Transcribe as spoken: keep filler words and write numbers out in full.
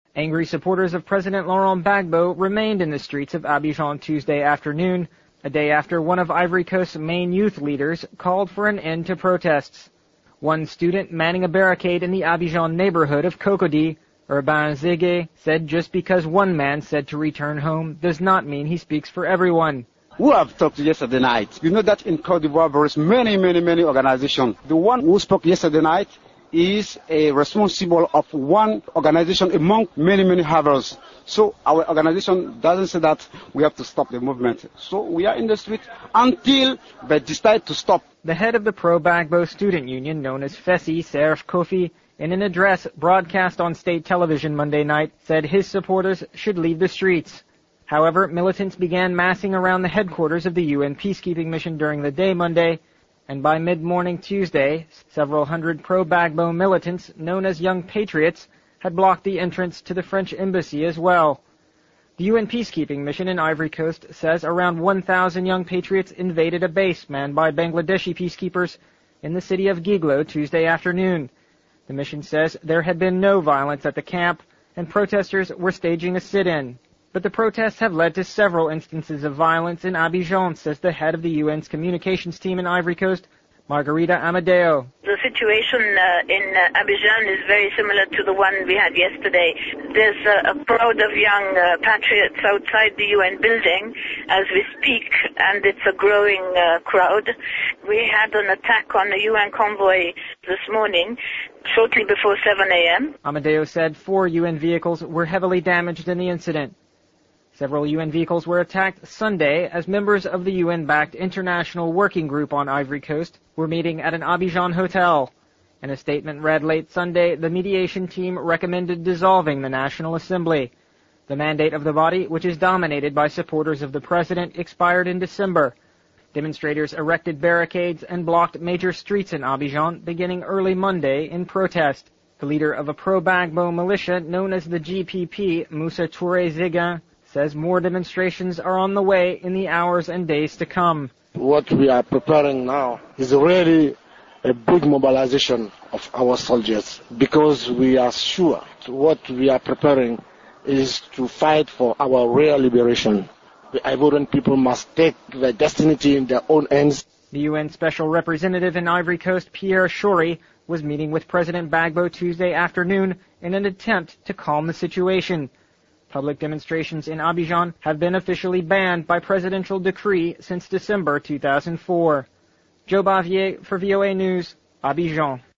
Angry supporters of President Laurent Gbagbo remained in the streets of Abidjan Tuesday afternoon, a day after one of Ivory Coast's main youth leaders called for an end to protests. One student manning a barricade in the Abidjan neighborhood of Cocody, Urbain Zege, said just because one man said to return home does not mean he speaks for everyone. Who have talked yesterday night? You know that in Côte d'Ivoire there is many, many, many organizations. The one who spoke yesterday night is a responsible of one organization among many, many others. So our organization doesn't say that we have to stop the movement. So we are in the street until they decide to stop. The head of the pro-Gbagbo student union, known as FESI, Serge Kofi, in an address broadcast on state television Monday night, said his supporters should leave the streets. However, militants began massing around the headquarters of the U N peacekeeping mission during the day Monday, and by mid-morning Tuesday, several hundred pro-Gbagbo militants, known as Young Patriots, had blocked the entrance to the French embassy as well. The U N peacekeeping mission in Ivory Coast says around one thousand Young Patriots invaded a base manned by Bangladeshi peacekeepers in the city of Giglo Tuesday afternoon. The mission says there had been no violence at the camp, and protesters were staging a sit-in. But the protests have led to several instances of violence in Abidjan, says the head of the U N's communications team in Ivory Coast, Margarita Amadeo. The situation uh, in uh, Abidjan is very similar to the one we had yesterday. There's uh, a crowd of young uh, patriots outside the U N building as we speak, and it's a growing uh, crowd. We had an attack on the U N convoy this morning, shortly before seven a.m. Amadeo said four U N vehicles were heavily damaged in the incident. Several U N vehicles were attacked Sunday as members of the U N-backed International Working Group on Ivory Coast were meeting at an Abidjan hotel. In a statement read late Sunday, the mediation team recommended dissolving the National Assembly. The mandate of the body, which is dominated by supporters of the president, expired in December. Demonstrators erected barricades and blocked major streets in Abidjan beginning early Monday in protest. The leader of a pro-Gbagbo militia known as the G P P, Moussa Touré Zeguin, says more demonstrations are on the way in the hours and days to come. What we are preparing now is really a big mobilization of our soldiers, because we are sure what we are preparing is to fight for our real liberation. The Ivorian people must take their destiny in their own hands. The U N Special Representative in Ivory Coast, Pierre Shori, was meeting with President Gbagbo Tuesday afternoon in an attempt to calm the situation. Public demonstrations in Abidjan have been officially banned by presidential decree since December two thousand four. Joe Bavier for V O A News, Abidjan.